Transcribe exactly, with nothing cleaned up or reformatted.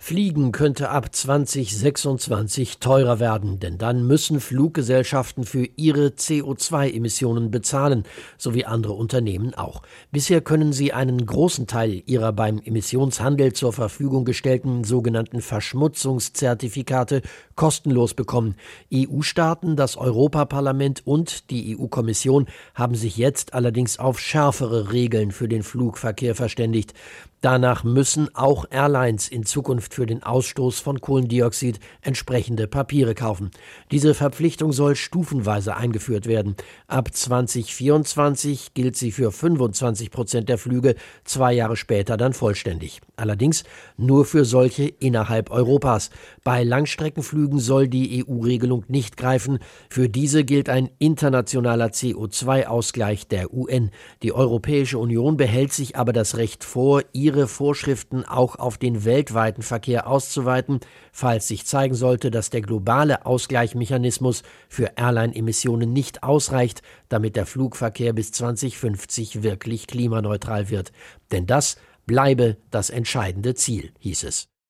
Fliegen könnte ab zwanzig sechsundzwanzig teurer werden, denn dann müssen Fluggesellschaften für ihre C O zwei Emissionen bezahlen, so wie andere Unternehmen auch. Bisher können sie einen großen Teil ihrer beim Emissionshandel zur Verfügung gestellten sogenannten Verschmutzungszertifikate kostenlos bekommen. E U-Staaten, das Europaparlament und die E U-Kommission haben sich jetzt allerdings auf schärfere Regeln für den Flugverkehr verständigt. Danach müssen auch Airlines in Zukunft für den Ausstoß von Kohlendioxid entsprechende Papiere kaufen. Diese Verpflichtung soll stufenweise eingeführt werden. Ab zwanzig vierundzwanzig gilt sie für fünfundzwanzig Prozent der Flüge, zwei Jahre später dann vollständig. Allerdings nur für solche innerhalb Europas. Bei Langstreckenflügen soll die E U-Regelung nicht greifen. Für diese gilt ein internationaler C O zwei Ausgleich der U N. Die Europäische Union behält sich aber das Recht vor, ihre Vorschriften auch auf den weltweiten Verkehr auszuweiten, falls sich zeigen sollte, dass der globale Ausgleichsmechanismus für Airline-Emissionen nicht ausreicht, damit der Flugverkehr bis zwanzig fünfzig wirklich klimaneutral wird. Denn das bleibe das entscheidende Ziel, hieß es.